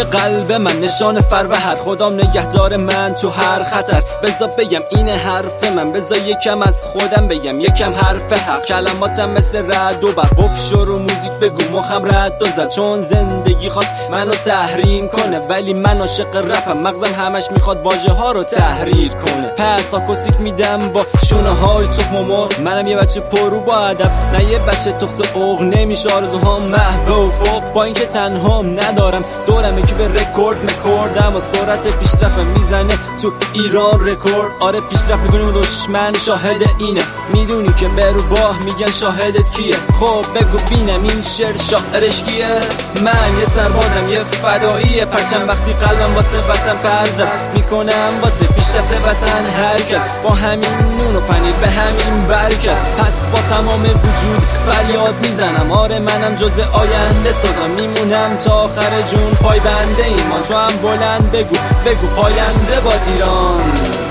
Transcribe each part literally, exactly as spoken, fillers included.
روی قلب من نشان فروهر، خدام نگهدار من تو هر خطر. بذار بگم این حرف من، بذار یکم از خودم بگم، یکم حرف حق. کلماتم مثل رد و برق، قف شروع موزیک بگو مخم رد و زد. چون زندگی خواست منو تحریم کنه، ولی من عاشق رپم، مغزم همش میخواد واژه ها رو تحریر کنه. پس آکوستیک میدم با شونه های تخم و مرغ، منم یه بچه پرو با ادب، نه یه بچه تخص اوغ. نمیشه آرزوهام محو و فوق، با اینکه تنهام ندارم دورمه که به رکورد مکوردم و سرعت پیشرفتم میزنه تو ایران رکورد. آره پیشرفت میکنیم و دشمن شاهد اینه، میدونی که به رو باه میگن شاهدت کیه. خب بگو بینم این شعر شاعرش کیه؟ من یه سربازم، یه فداییه، پرچم وقتی قلبم واسه وطن پرزد میکنم، واسه پیشرفت وطن حرکت، با همین نون و پنیر به همین برکت. پس با تمام وجود فریاد میزنم، آره منم جزء آینده سازم، میمونم تا آخر جون پای بنده ایمان. تو هم بلند بگو بگو پاینده باد ایران.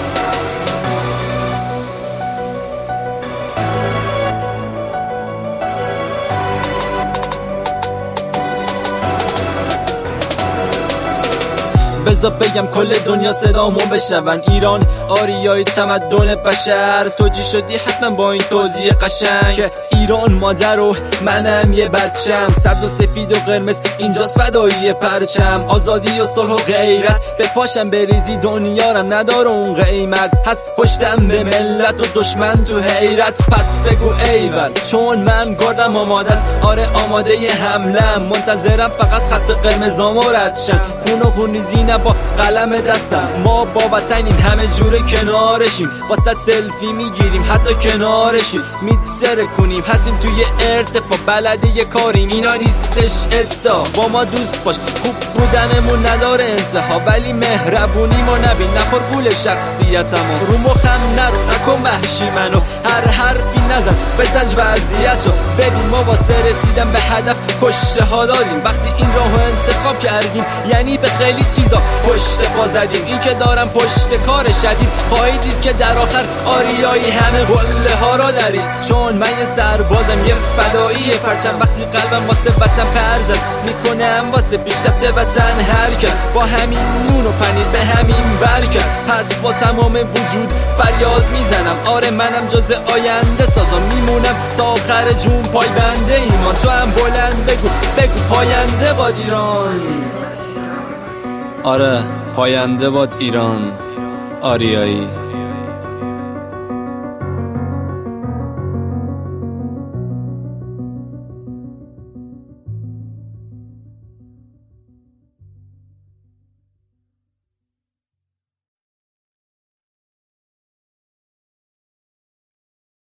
بذار بگم کل دنیا صدامو بشنون، ایران آریای تمدن بشر. توجی شدی حتما با این توضیح قشنگ که ایران مادر و منم یه بچم، سبز و سفید و قرمز اینجاست فدایی پرچم. آزادی و صلح و غیرت به پاشم بریزی، دنیارم نداره اون قیمت، هست پشتم به ملت و دشمن تو حیرت. پس بگو ایول چون من گردم آماده است، آره آماده ی حملم، منتظرم فقط خط قرمزامو رد شن. خون و خونریزی با قلم دستم، ما با وطنیم همه جوره کنارشیم، واسه سلفی میگیریم حتی کنارشیم، میتسره کنیم هستیم توی ارتفاع، بلده یه کاریم اینا نیستش ادعا. با ما دوست باش خوب بودنمون نداره انتها، ولی مهربونی ما نبین، نخور گول شخصیتمو، رو مخم نرو نکن وحشی منو، هر حرفی نزن بسنج وضعیتو. ببین ما واسه رسیدن به هدف کشته ها داریم، وقتی این راهو انتخاب کردیم یعنی به خیلی چیزا پشت پا زدیم. این که دارم پشت کار شدید خواهید دید که در آخر آریایی همه قله ها را دارید. چون من یه سربازم، یه فدایی پرچم، وقتی قلبم واسه وطن پرزد میکنم، واسه پیشرفت وطن حرکت، با همین نون و پنیر به همین برکت. پس با تمام وجود فریاد میزنم، آره منم جزء آینده سازم، میمونم تا آخر جون پای بنده ایمان. تو هم بلند بگو بگو پاینده باد ایران. آره پاینده باد ایران آریایی.